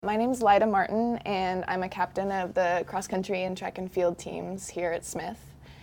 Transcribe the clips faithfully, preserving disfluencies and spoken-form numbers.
My name's Lyda Martin, and I'm a captain of the cross country and track and field teams here at Smith.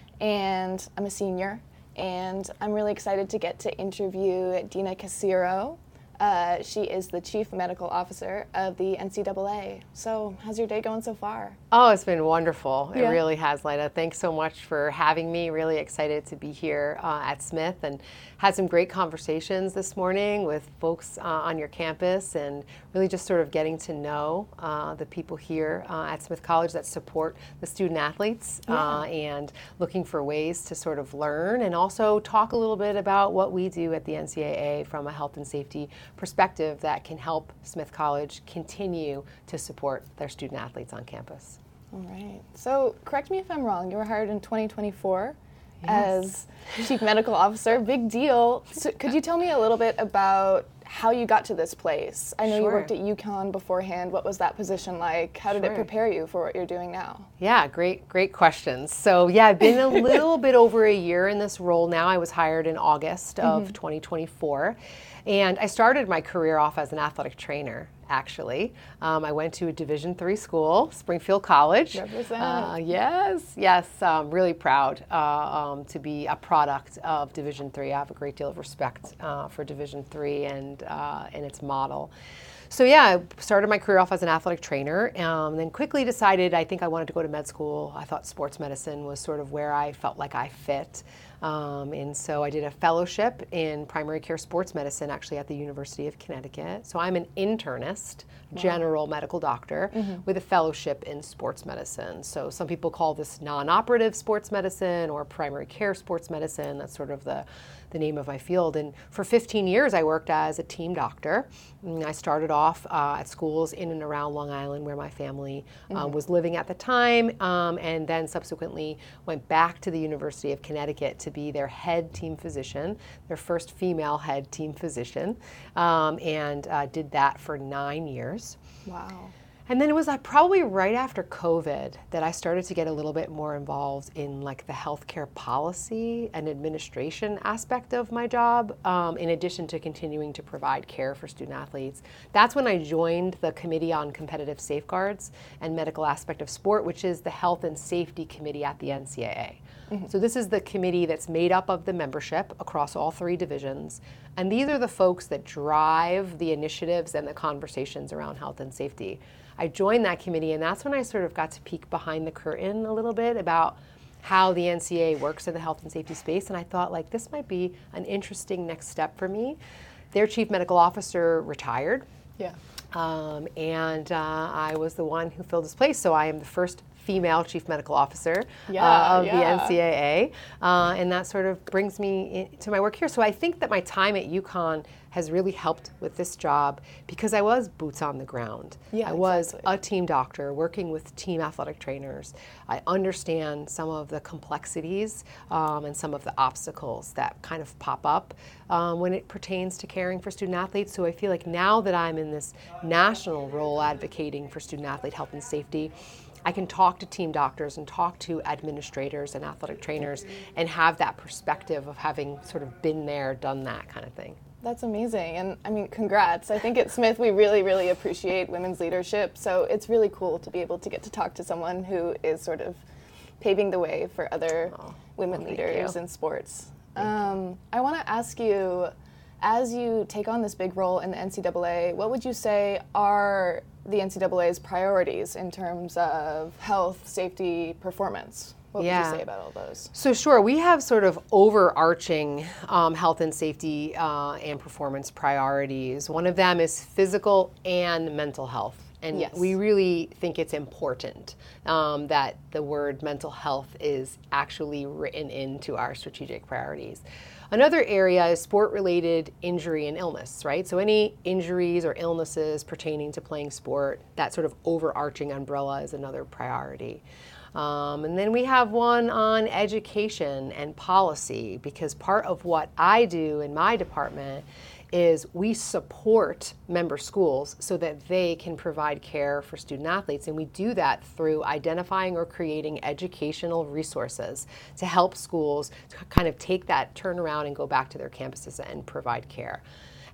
And I'm a senior, and I'm really excited to get to interview Dina Casiro. Uh, she is the Chief Medical Officer of the N C double A. So, how's your day going so far? Oh, it's been wonderful. It Yeah. really has, Lyda. Thanks so much for having me. Really excited to be here uh, at Smith, and had some great conversations this morning with folks uh, on your campus, and really just sort of getting to know uh, the people here uh, at Smith College that support the student athletes Yeah. uh, and looking for ways to sort of learn and also talk a little bit about what we do at the N C double A from a health and safety perspective that can help Smith College continue to support their student athletes on campus. All right. So, correct me if I'm wrong, you were hired in twenty twenty-four Yes. as Chief Medical Officer. Big deal. So could you tell me a little bit about how you got to this place? I know you Sure. worked at UConn beforehand. What was that position like? How did it Sure. prepare you for what you're doing now? Yeah, great, great questions. So yeah, I've been a little bit over a year in this role now. I was hired in August of Mm-hmm. twenty twenty-four, and I started my career off as an athletic trainer. Actually, um, I went to a Division three school, Springfield College. Represent. Uh, yes, yes, um, really proud uh, um, to be a product of Division three. I have a great deal of respect uh, for Division three and uh, and its model. So yeah, I started my career off as an athletic trainer, um, then quickly decided I think I wanted to go to med school. I thought sports medicine was sort of where I felt like I fit. Um, and so I did a fellowship in primary care sports medicine actually at the University of Connecticut. So I'm an internist, general medical doctor with a fellowship in sports medicine. So some people call this non-operative sports medicine or primary care sports medicine. That's sort of the the name of my field. And for fifteen years, I worked as a team doctor. And I started off uh, at schools in and around Long Island where my family uh, was living at the time, um, and then subsequently went back to the University of Connecticut to be their head team physician, their first female head team physician, um, and uh, did that for nine years. Wow. And then it was uh, probably right after COVID that I started to get a little bit more involved in like the healthcare policy and administration aspect of my job, um, in addition to continuing to provide care for student athletes. That's when I joined the Committee on Competitive Safeguards and Medical Aspect of Sport, which is the Health and Safety Committee at the N C double A. Mm-hmm. So this is the committee that's made up of the membership across all three divisions. And these are the folks that drive the initiatives and the conversations around health and safety. I joined that committee, and that's when I sort of got to peek behind the curtain a little bit about how the N C double A works in the health and safety space. And I thought, like, this might be an interesting next step for me. Their chief medical officer retired. Yeah. Um, and uh, I was the one who filled his place. So I am the first female chief medical officer Yeah, uh, of yeah. the N C double A. Uh, and that sort of brings me in, to my work here. So I think that my time at UConn has really helped with this job because I was boots on the ground. Yeah, I was exactly. a team doctor working with team athletic trainers. I understand some of the complexities um, and some of the obstacles that kind of pop up um, when it pertains to caring for student athletes. So I feel like now that I'm in this national role advocating for student athlete health and safety, I can talk to team doctors and talk to administrators and athletic trainers and have that perspective of having sort of been there, done that kind of thing. That's amazing. And I mean, congrats. I think at Smith, we really, really appreciate women's leadership. So it's really cool to be able to get to talk to someone who is sort of paving the way for other Oh, women well, thank leaders you. in sports. Um, I want to ask you, as you take on this big role in the N C double A, what would you say are the N C double A's priorities in terms of health, safety, performance? What Yeah. would you say about all those? So sure, we have sort of overarching um, health and safety uh, and performance priorities. One of them is physical and mental health. And Yes. we really think it's important um, that the word mental health is actually written into our strategic priorities. Another area is sport-related injury and illness, right? So any injuries or illnesses pertaining to playing sport, that sort of overarching umbrella is another priority. Um, and then we have one on education and policy, because part of what I do in my department is we support member schools so that they can provide care for student athletes. And we do that through identifying or creating educational resources to help schools to kind of take that turnaround and go back to their campuses and provide care.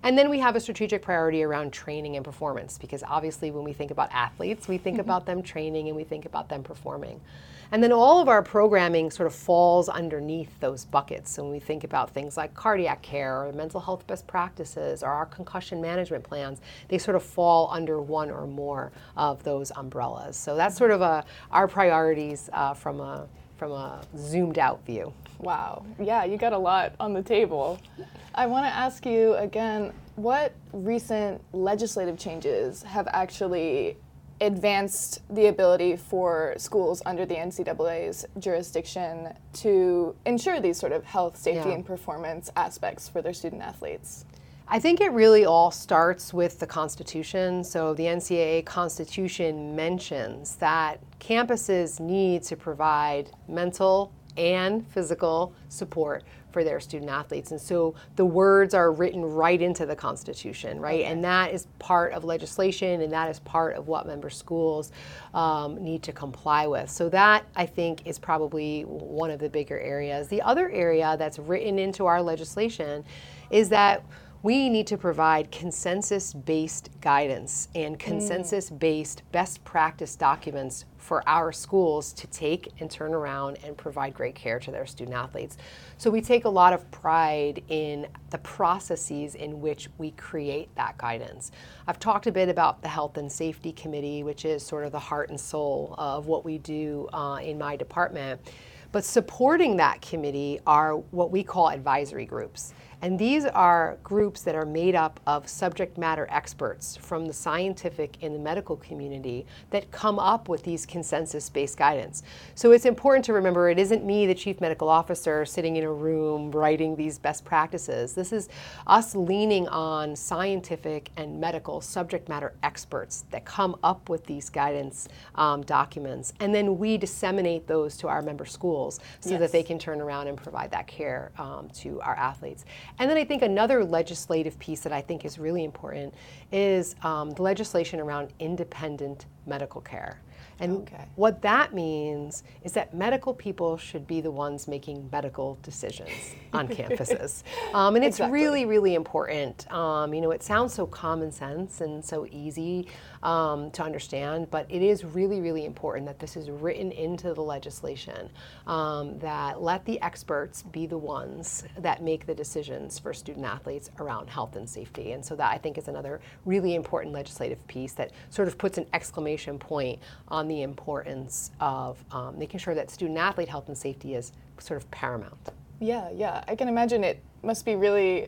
And then we have a strategic priority around training and performance, because obviously when we think about athletes, we think mm-hmm. about them training and we think about them performing. And then all of our programming sort of falls underneath those buckets. So when we think about things like cardiac care or mental health best practices or our concussion management plans, they sort of fall under one or more of those umbrellas. So that's sort of a, our priorities uh, from a from a zoomed out view. Wow. Yeah, you got a lot on the table. I want to ask you again, what recent legislative changes have actually advanced the ability for schools under the N C double A's jurisdiction to ensure these sort of health, safety, Yeah. and performance aspects for their student athletes? I think it really all starts with the Constitution. So the N C double A Constitution mentions that campuses need to provide mental and physical support for their student athletes. And so the words are written right into the Constitution, right? Okay. And that is part of legislation, and that is part of what member schools um, need to comply with. So that, I think, is probably one of the bigger areas. The other area that's written into our legislation is that we need to provide consensus-based guidance and consensus-based best practice documents for our schools to take and turn around and provide great care to their student athletes. So we take a lot of pride in the processes in which we create that guidance. I've talked a bit about the Health and Safety Committee, which is sort of the heart and soul of what we do uh, in my department. But supporting that committee are what we call advisory groups. And these are groups that are made up of subject matter experts from the scientific and the medical community that come up with these consensus-based guidance. So it's important to remember it isn't me, the chief medical officer, sitting in a room writing these best practices. This is us leaning on scientific and medical subject matter experts that come up with these guidance um, documents. And then we disseminate those to our member schools so yes. that they can turn around and provide that care um, to our athletes. And then I think another legislative piece that I think is really important is um, the legislation around independent medical care. And okay. what that means is that medical people should be the ones making medical decisions on campuses. Um, and it's exactly. really, really important. Um, you know, it sounds so common sense and so easy um, to understand, but it is really, really important that this is written into the legislation, um, that let the experts be the ones that make the decisions for student athletes around health and safety. And so that, I think, is another really important legislative piece that sort of puts an exclamation point on the importance of um, making sure that student athlete health and safety is sort of paramount. Yeah, yeah. I can imagine it must be really,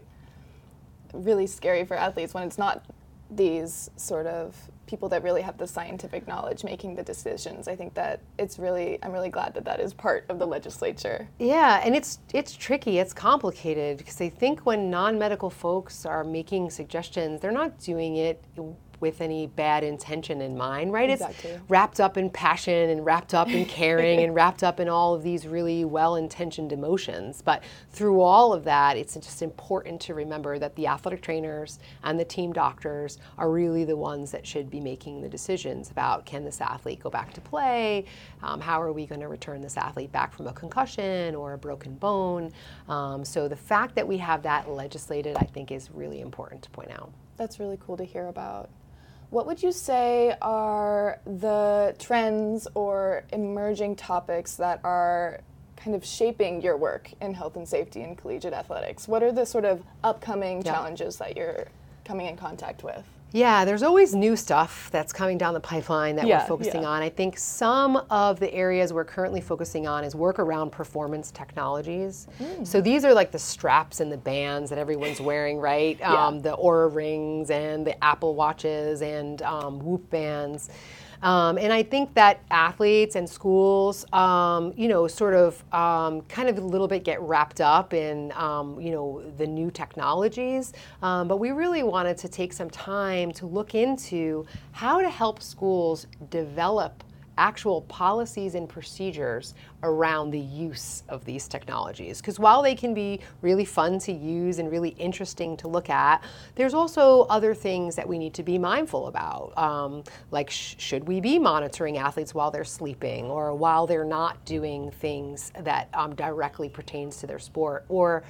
really scary for athletes when it's not these sort of people that really have the scientific knowledge making the decisions. I think that it's really, I'm really glad that that is part of the legislature. Yeah, and it's it's tricky, it's complicated, because I think when non-medical folks are making suggestions, they're not doing it with any bad intention in mind, right? Exactly. It's wrapped up in passion and wrapped up in caring and wrapped up in all of these really well-intentioned emotions. But through all of that, it's just important to remember that the athletic trainers and the team doctors are really the ones that should be making the decisions about, can this athlete go back to play? Um, how are we going to return this athlete back from a concussion or a broken bone? Um, so the fact that we have that legislated, I think, is really important to point out. That's really cool to hear about. What would you say are the trends or emerging topics that are kind of shaping your work in health and safety and collegiate athletics? What are the sort of upcoming yeah. challenges that you're coming in contact with? Yeah, there's always new stuff that's coming down the pipeline that yeah, we're focusing yeah. on. I think some of the areas we're currently focusing on is work around performance technologies. Mm. So these are like the straps and the bands that everyone's wearing, right? Yeah. Um, the Oura rings and the Apple Watches and um, Whoop bands. Um, and I think that athletes and schools, um, you know, sort of um, kind of a little bit get wrapped up in, um, you know, the new technologies. Um, but we really wanted to take some time to look into how to help schools develop actual policies and procedures around the use of these technologies. Because while they can be really fun to use and really interesting to look at, there's also other things that we need to be mindful about. Um, like, sh- should we be monitoring athletes while they're sleeping or while they're not doing things that um, directly pertains to their sport? Or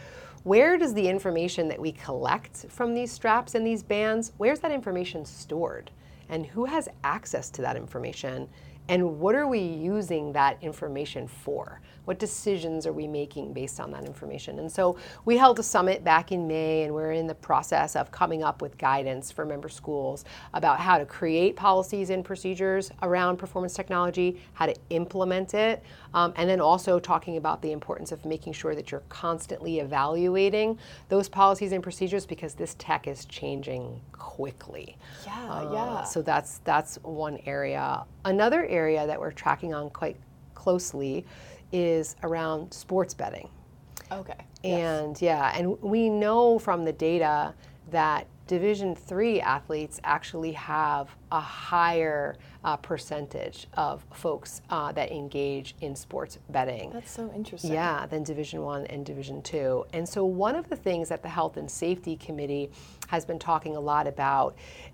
where does the information that we collect from these straps and these bands, where's that information stored? And who has access to that information? And what are we using that information for? What decisions are we making based on that information? And so we held a summit back in May, and we're in the process of coming up with guidance for member schools about how to create policies and procedures around performance technology, how to implement it, um, and then also talking about the importance of making sure that you're constantly evaluating those policies and procedures, because this tech is changing quickly. Yeah, Uh, yeah. So that's that's one area. Another area that we're tracking on quite closely is around sports betting. Okay. And yeah, and we know from the data that Division three athletes actually have a higher uh, percentage of folks uh, that engage in sports betting. That's so interesting. Yeah, than Division one and Division two. And so one of the things that the Health and Safety Committee has been talking a lot about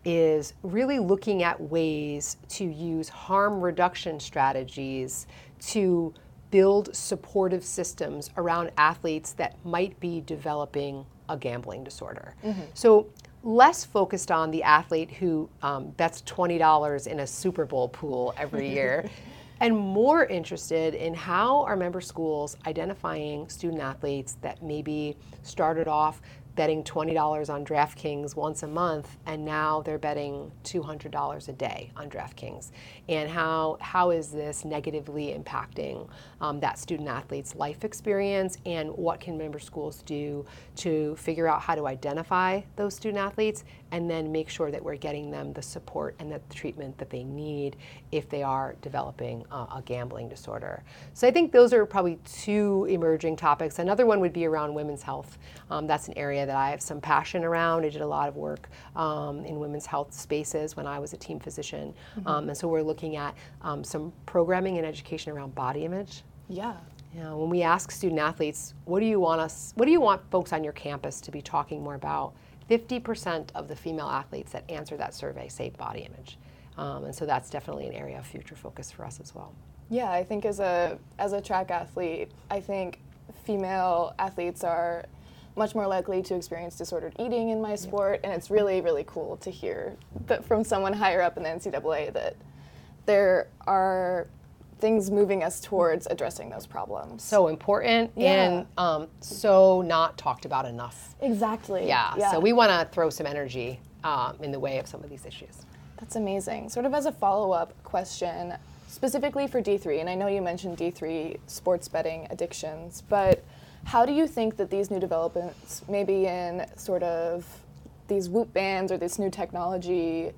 is really looking at ways to use harm reduction strategies to build supportive systems around athletes that might be developing a gambling disorder. Mm-hmm. So less focused on the athlete who um, bets twenty dollars in a Super Bowl pool every year, and more interested in how are member schools identifying student athletes that maybe started off betting twenty dollars on DraftKings once a month, and now they're betting two hundred dollars a day on DraftKings. And how how is this negatively impacting um, that student athlete's life experience, and what can member schools do to figure out how to identify those student athletes and then make sure that we're getting them the support and the treatment that they need if they are developing uh, a gambling disorder. So I think those are probably two emerging topics. Another one would be around women's health. Um, that's an area that I have some passion around. I did a lot of work um, in women's health spaces when I was a team physician. Mm-hmm. Um, and so we're looking at um, some programming and education around body image. Yeah. You know, when we ask student athletes, what do you want us, what do you want folks on your campus to be talking more about? fifty percent of the female athletes that answer that survey say body image. Um, and so that's definitely an area of future focus for us as well. Yeah, I think as a as a track athlete, I think female athletes are much more likely to experience disordered eating in my sport, and it's really, really cool to hear that from someone higher up in the N C double A that there are things moving us towards addressing those problems. So important Yeah. and um, so not talked about enough. Exactly. Yeah, yeah. so we want to throw some energy um, in the way of some of these issues. That's amazing. Sort of as a follow-up question, specifically for D three, and I know you mentioned D three sports betting addictions, but how do you think that these new developments, maybe in sort of these Whoop bands or this new technology,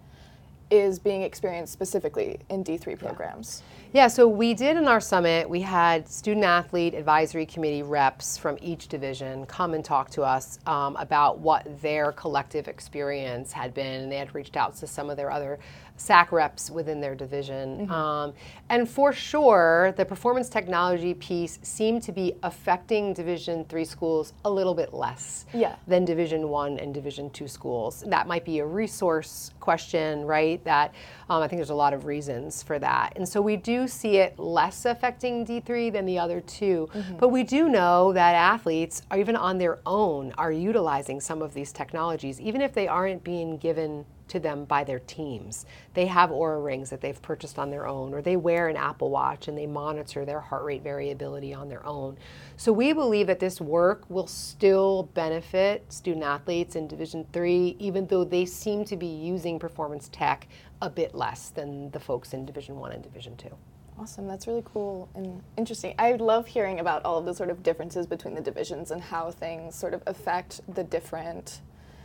is being experienced specifically in D three programs? Yeah, so we did in our summit, we had student athlete advisory committee reps from each division come and talk to us um, about what their collective experience had been. And they had reached out to some of their other S A C reps within their division. Mm-hmm. Um, and for sure, the performance technology piece seemed to be affecting Division three schools a little bit less yeah. than Division one and Division two schools. That might be a resource question, right? That um, I think there's a lot of reasons for that. And so we do see it less affecting D three than the other two. Mm-hmm. But we do know that athletes, are even on their own, are utilizing some of these technologies, even if they aren't being given to them by their teams. They have Oura rings that they've purchased on their own, or they wear an Apple Watch and they monitor their heart rate variability on their own. So we believe that this work will still benefit student athletes in Division three, even though they seem to be using performance tech a bit less than the folks in Division one and Division two. Awesome, that's really cool and interesting. I love hearing about all of the sort of differences between the divisions and how things sort of affect the different,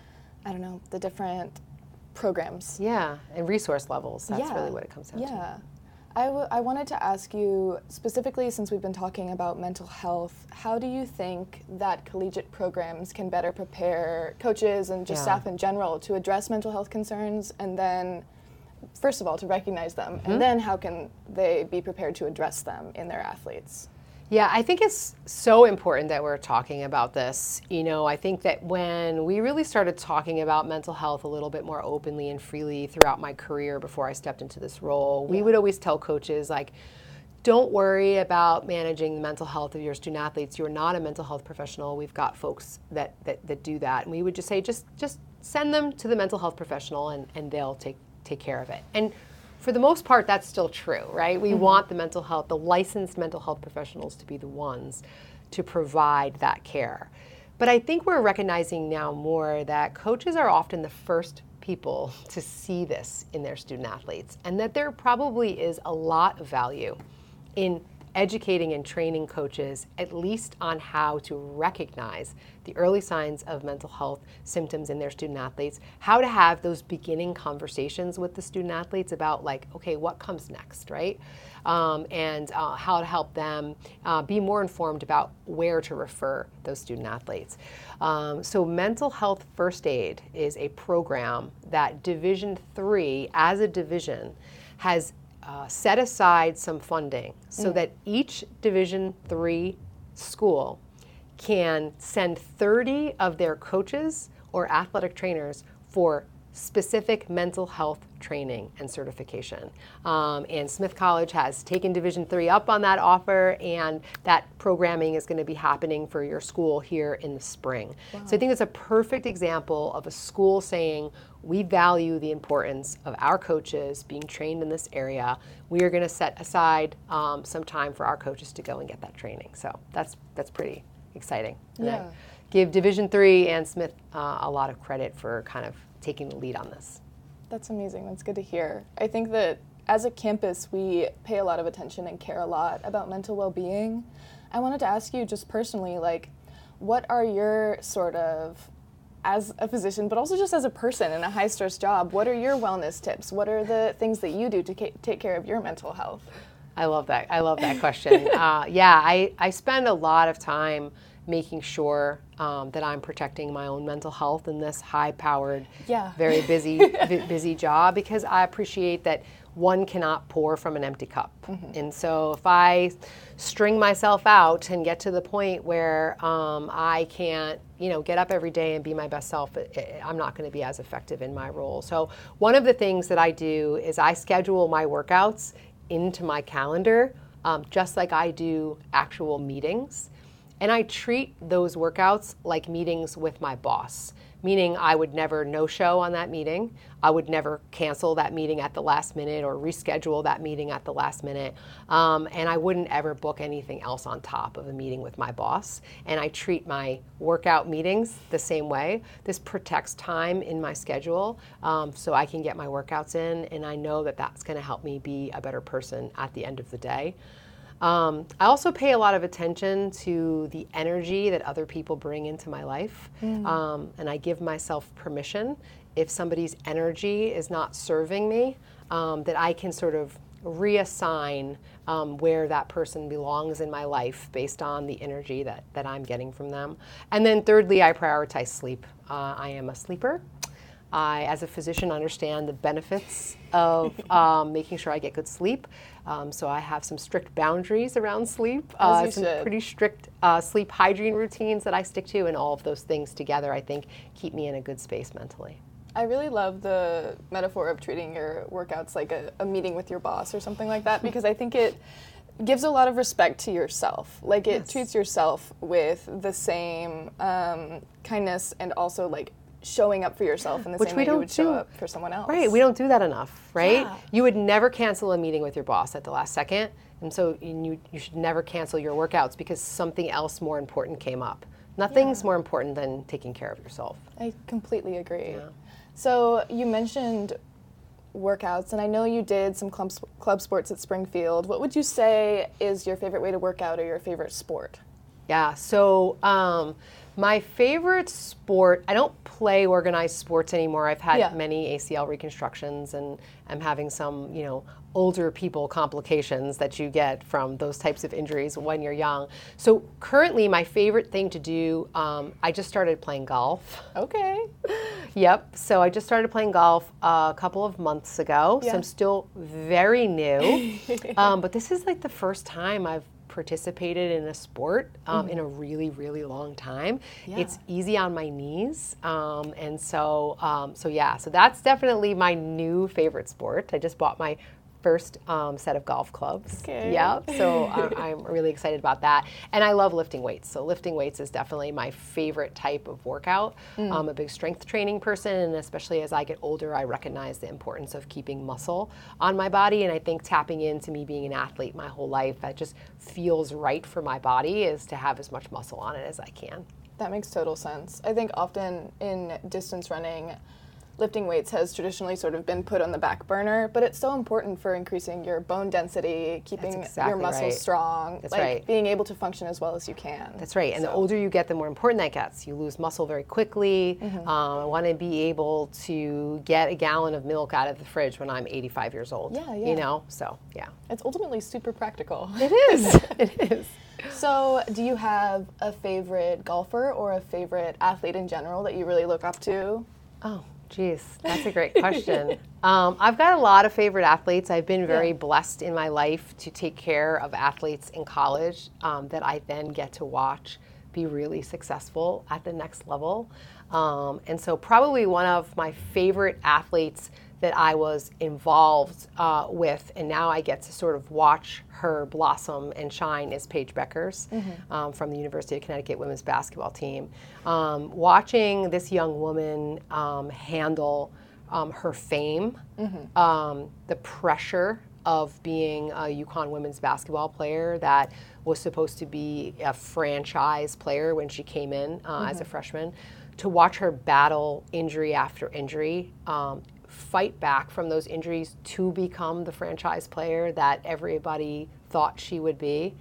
I don't know, the different programs. Yeah, and resource levels, that's yeah. really what it comes down yeah. to. Yeah. I, w- I wanted to ask you, specifically since we've been talking about mental health, how do you think that collegiate programs can better prepare coaches and just Yeah. staff in general to address mental health concerns, and then, first of all, to recognize them, Mm-hmm. and then how can they be prepared to address them in their athletes? Yeah, I think it's so important that we're talking about this. You know, I think that when we really started talking about mental health a little bit more openly and freely throughout my career before I stepped into this role, we would always tell coaches, like, don't worry about managing the mental health of your student athletes. You're not a mental health professional. We've got folks that, that, that do that. And we would just say, just just send them to the mental health professional and, and they'll take, take care of it. And for the most part, that's still true, right? We mm-hmm. want the mental health, the licensed mental health professionals to be the ones to provide that care. But I think we're recognizing now more that coaches are often the first people to see this in their student athletes, and that there probably is a lot of value in educating and training coaches at least on how to recognize the early signs of mental health symptoms in their student athletes, how to have those beginning conversations with the student athletes about like, okay, what comes next, right? Um, and uh, how to help them uh, be more informed about where to refer those student athletes. Um, so Mental Health First Aid is a program that Division three, as a division, has uh, set aside some funding so mm. that each Division three school can send thirty of their coaches or athletic trainers for specific mental health training and certification. Um, and Smith College has taken Division three up on that offer, and that programming is going to be happening for your school here in the spring. Wow. So I think it's a perfect example of a school saying, we value the importance of our coaches being trained in this area. We are going to set aside um, some time for our coaches to go and get that training. So that's that's pretty exciting. And yeah. I give Division three and Smith uh, a lot of credit for kind of taking the lead on this. That's amazing. That's good to hear. I think that as a campus, we pay a lot of attention and care a lot about mental well-being. I wanted to ask you just personally, like, what are your sort of, as a physician, but also just as a person in a high-stress job, what are your wellness tips? What are the things that you do to ca- take care of your mental health? I love that. I love that question. uh, yeah, I, I spend a lot of time making sure um, that I'm protecting my own mental health in this high-powered, yeah. very busy, b- busy job, because I appreciate that one cannot pour from an empty cup. Mm-hmm. And so if I string myself out and get to the point where um, I can't, you know, get up every day and be my best self, it, it, I'm not going to be as effective in my role. So one of the things that I do is I schedule my workouts into my calendar, um, just like I do actual meetings. And I treat those workouts like meetings with my boss, meaning I would never no-show on that meeting. I would never cancel that meeting at the last minute or reschedule that meeting at the last minute. Um, and I wouldn't ever book anything else on top of a meeting with my boss. And I treat my workout meetings the same way. This protects time in my schedule um, so I can get my workouts in, and I know that that's going to help me be a better person at the end of the day. Um, I also pay a lot of attention to the energy that other people bring into my life, mm. um, and I give myself permission if somebody's energy is not serving me, um, that I can sort of reassign um, where that person belongs in my life based on the energy that, that I'm getting from them. And then thirdly, I prioritize sleep. Uh, I am a sleeper. I, as a physician, understand the benefits of um, making sure I get good sleep. Um, so I have some strict boundaries around sleep, uh, some should. pretty strict uh, sleep hygiene routines that I stick to, and all of those things together, I think, keep me in a good space mentally. I really love the metaphor of treating your workouts like a, a meeting with your boss or something like that, because I think it gives a lot of respect to yourself. Like, it Yes. treats yourself with the same um, kindness and also, like, showing up for yourself in the Which same we way you don't would show do. up for someone else. Right, we don't do that enough, right? Yeah. You would never cancel a meeting with your boss at the last second, and so you you should never cancel your workouts because something else more important came up. Nothing's Yeah. more important than taking care of yourself. I completely agree. Yeah. So you mentioned workouts, and I know you did some club, club sports at Springfield. What would you say is your favorite way to work out or your favorite sport? Yeah, so um, my favorite sport, I don't play organized sports anymore. I've had Yeah. many A C L reconstructions, and I'm having some, you know, older people complications that you get from those types of injuries when you're young. So currently my favorite thing to do, um, I just started playing golf. Okay. Yep, so I just started playing golf a couple of months ago, Yeah. so I'm still very new. um, but this is like the first time I've participated in a sport um, mm. in a really, really long time. Yeah. It's easy on my knees, um, and so, um, so yeah, so that's definitely my new favorite sport. I just bought my first um, set of golf clubs. Okay. Yeah, so I'm, I'm really excited about that. And I love lifting weights. So lifting weights is definitely my favorite type of workout. Mm. I'm a big strength training person, and especially as I get older, I recognize the importance of keeping muscle on my body. And I think tapping into me being an athlete my whole life, that just feels right for my body, is to have as much muscle on it as I can. That makes total sense. I think often in distance running, lifting weights has traditionally sort of been put on the back burner, but it's so important for increasing your bone density, keeping exactly your muscles right. strong, That's like right. being able to function as well as you can. That's right. And so. the older you get, the more important that gets. You lose muscle very quickly. Mm-hmm. um, I want to be able to get a gallon of milk out of the fridge when I'm eighty-five years old. Yeah, yeah. You know, so yeah. It's ultimately super practical. It is. It is. So do you have a favorite golfer or a favorite athlete in general that you really look up to? Oh. Geez, that's a great question. um, I've got a lot of favorite athletes. I've been very yeah. blessed in my life to take care of athletes in college um, that I then get to watch be really successful at the next level. Um, and so probably one of my favorite athletes that I was involved uh, with, and now I get to sort of watch her blossom and shine, is Paige Bueckers mm-hmm. um, from the University of Connecticut women's basketball team. Um, watching this young woman um, handle um, her fame, mm-hmm. um, the pressure of being a UConn women's basketball player that was supposed to be a franchise player when she came in uh, mm-hmm. as a freshman, to watch her battle injury after injury, um, fight back from those injuries to become the franchise player that everybody thought she would be,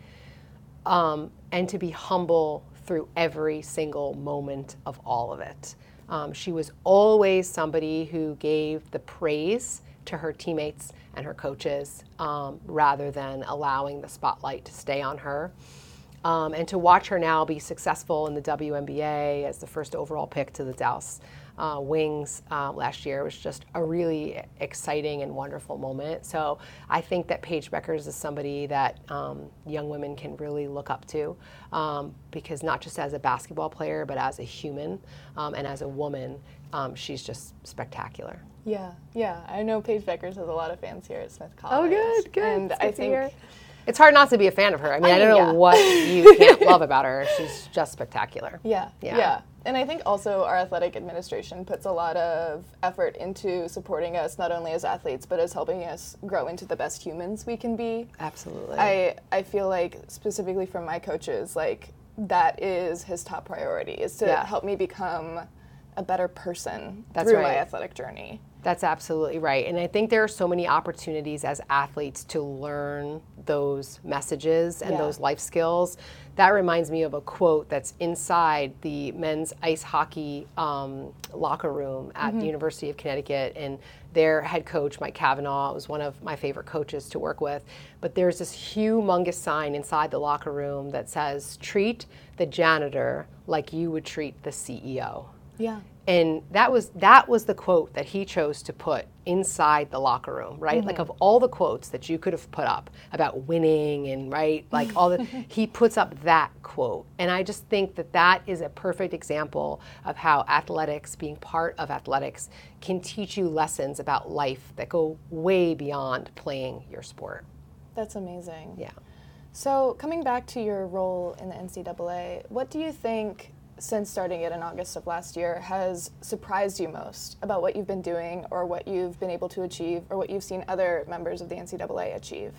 um, and to be humble through every single moment of all of it. Um, she was always somebody who gave the praise to her teammates and her coaches um, rather than allowing the spotlight to stay on her. Um, and to watch her now be successful in the W N B A as the first overall pick to the Dallas uh, Wings uh, last year was just a really exciting and wonderful moment. So I think that Paige Bueckers is somebody that um, young women can really look up to um, because not just as a basketball player, but as a human um, and as a woman, um, she's just spectacular. Yeah, yeah. I know Paige Bueckers has a lot of fans here at Smith College. Oh, good, good. And good I think it's hard not to be a fan of her. I mean, I, I don't yeah. know what you can't love about her. She's just spectacular. Yeah, yeah, yeah. And I think also our athletic administration puts a lot of effort into supporting us, not only as athletes, but as helping us grow into the best humans we can be. Absolutely. I, I feel like, specifically from my coaches, like, that is his top priority, is to yeah. help me become a better person That's through right. my athletic journey. That's absolutely right. And I think there are so many opportunities as athletes to learn those messages and yeah. those life skills. That reminds me of a quote that's inside the men's ice hockey um, locker room at mm-hmm. the University of Connecticut. And their head coach, Mike Cavanaugh, was one of my favorite coaches to work with. But there's this humongous sign inside the locker room that says, "Treat the janitor like you would treat the C E O." Yeah. And that was that was the quote that he chose to put inside the locker room, right? Mm-hmm. Like, of all the quotes that you could have put up about winning and, right, like all the, he puts up that quote. And I just think that that is a perfect example of how athletics, being part of athletics, can teach you lessons about life that go way beyond playing your sport. That's amazing. Yeah. So coming back to your role in the N C double A, what do you think, since starting it in August of last year, has surprised you most about what you've been doing or what you've been able to achieve or what you've seen other members of the N C double A achieve?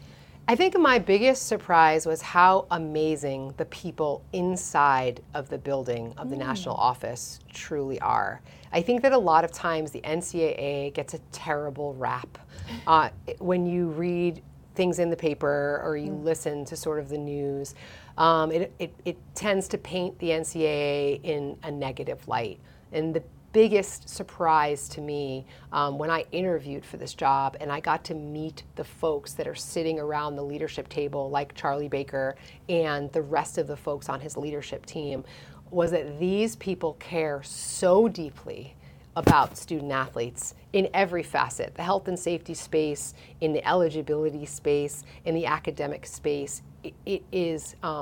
I think my biggest surprise was how amazing the people inside of the building of the mm. national office truly are. I think that a lot of times the N C double A gets a terrible rap. Uh, when you read things in the paper or you mm. listen to sort of the news, Um, it, it, it tends to paint the N C double A in a negative light. And the biggest surprise to me um, when I interviewed for this job and I got to meet the folks that are sitting around the leadership table, like Charlie Baker and the rest of the folks on his leadership team, was that these people care so deeply about student athletes in every facet, the health and safety space, in the eligibility space, in the academic space. It, it is um,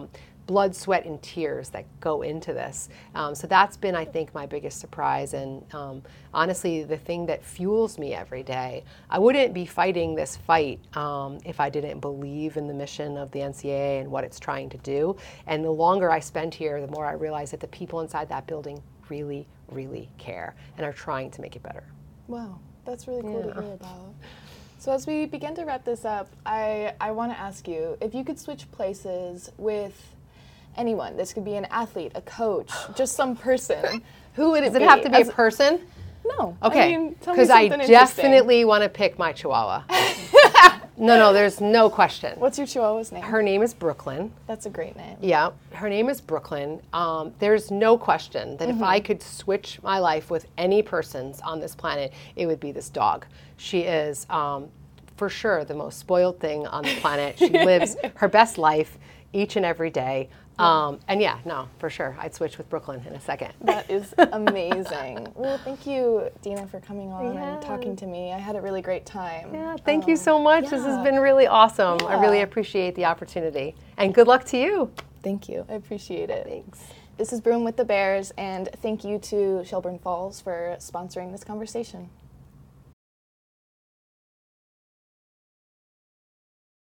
blood, sweat, and tears that go into this. Um, so that's been, I think, my biggest surprise. And um, honestly, the thing that fuels me every day. I wouldn't be fighting this fight um, if I didn't believe in the mission of the N C A A and what it's trying to do. And the longer I spend here, the more I realize that the people inside that building really, really care and are trying to make it better. Wow, that's really cool Yeah. to hear about. So as we begin to wrap this up, I, I want to ask you, if you could switch places with anyone, this could be an athlete, a coach, just some person, who would it Does be? it have to be As- a person? No. Okay, I mean, tell me because I something interesting. definitely want to pick my Chihuahua. no, no, there's no question. What's your Chihuahua's name? Her name is Brooklyn. That's a great name. Yeah, her name is Brooklyn. Um, there's no question that if I could switch my life with any persons on this planet, it would be this dog. She is, um, for sure, the most spoiled thing on the planet. She lives her best life each and every day. Um, and yeah, no, for sure, I'd switch with Brooklyn in a second. That is amazing. Well, thank you, Dina, for coming on Yeah. and talking to me. I had a really great time. Yeah, thank you Um, so much. This has yeah. been really awesome. I really Yeah. appreciate the opportunity. And good luck to you. Thank you. I appreciate it. Thanks. This is Broom with the Bears, and thank you to Shelburne Falls for sponsoring this conversation.